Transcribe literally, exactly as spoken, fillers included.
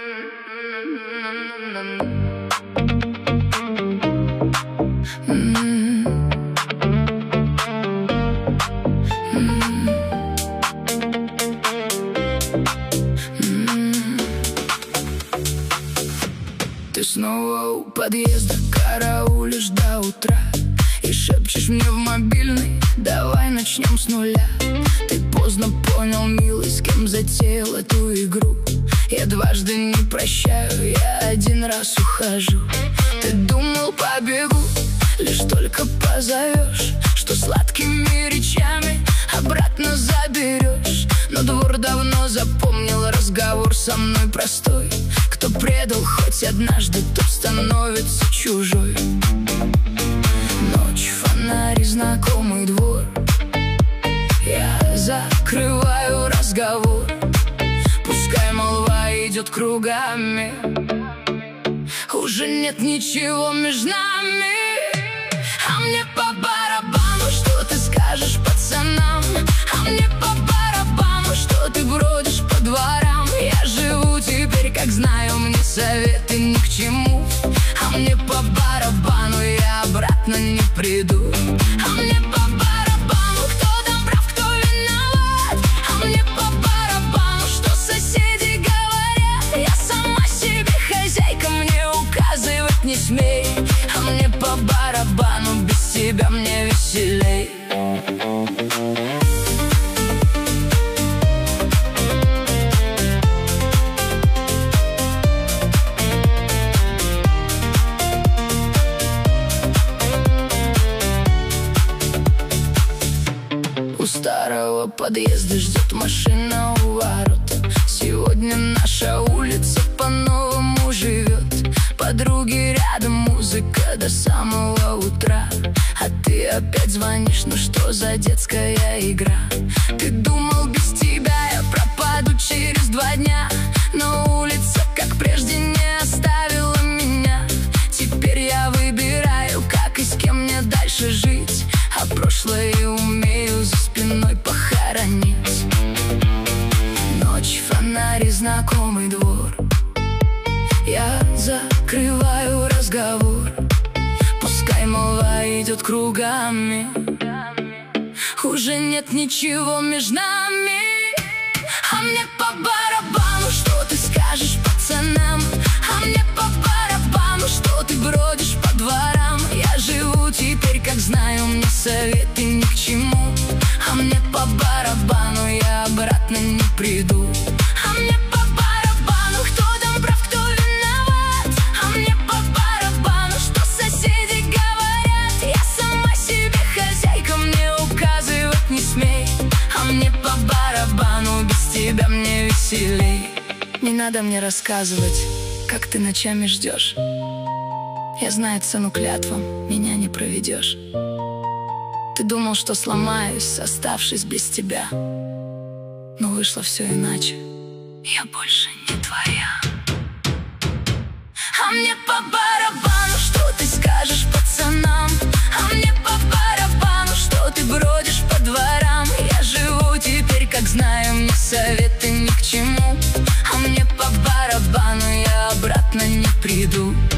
Ты снова у подъезда, караулишь до утра и шепчешь мне в мобильный: давай начнем с нуля. Ты поздно понял, милый, с кем затеял эту игру. Я дважды не прощаю, я один раз ухожу. Ты думал, побегу, лишь только позовешь, что сладкими речами обратно заберешь. Но двор давно запомнил разговор со мной простой: кто предал хоть однажды, тот становится чужой. Ночь, фонари, знакомый двор. Я закрываю разговор, пускай молва идет кругами. Уже нет ничего между нами. А мне по барабану, что ты скажешь пацанам. А мне по барабану, что ты бродишь по дворам. Я живу теперь, как знаю, мне советы ни к чему. А мне по барабану, я обратно не приду. А мне по барабану, кто там прав, кто виноват. А мне по барабану, что соседи говорят. Я сама себе хозяйка, мне указывать не смей. А мне по барабану, без тебя мне веселей. У старого подъезда ждет машина у ворот. Сегодня наша улица по-новому живет. Подруги рядом, музыка до самого утра. А ты опять звонишь, ну что за детская игра? Ты думал, без тебя я пропаду через два дня, но улица, как прежде, не оставила меня. Теперь я выбираю, как и с кем мне дальше жить, а прошлое умею за спиной похоронить. Ночь, фонари, знакомый двор. Я закрываю разговор, пускай молва идет кругами. Уже нет ничего между нами. А мне по барабану, что ты скажешь пацанам. А мне по барабану, что ты бродишь по дворам. Я живу теперь, как знаю, мне советы ни к чему. А мне по барабану, я обратно не приду. А мне по барабану, кто там прав, кто виноват. А мне по барабану, что соседи говорят. Я сама себе хозяйка, мне указывать не смей. А мне по барабану, без тебя мне веселей. Не надо мне рассказывать, как ты ночами ждешь. Я знаю цену клятвам, меня не проведешь. Ты думал, что сломаюсь, оставшись без тебя, но вышло все иначе. Я больше не твоя. А мне по барабану, что ты скажешь пацанам. А мне по барабану, что ты бродишь по дворам. Я живу теперь, как знаю, мне советы ни к чему. А мне по барабану, я обратно не приду.